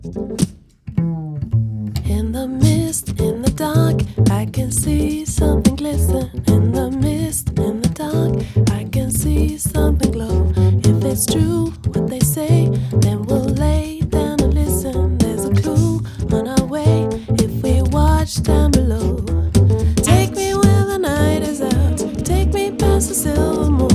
In the mist, in the dark, I can see something glisten. In the mist, in the dark, I can see something glow. If it's true what they say, then we'll lay down and listen. There's a clue on our way if we watch down below. Take me where the night is out, take me past the silver moon.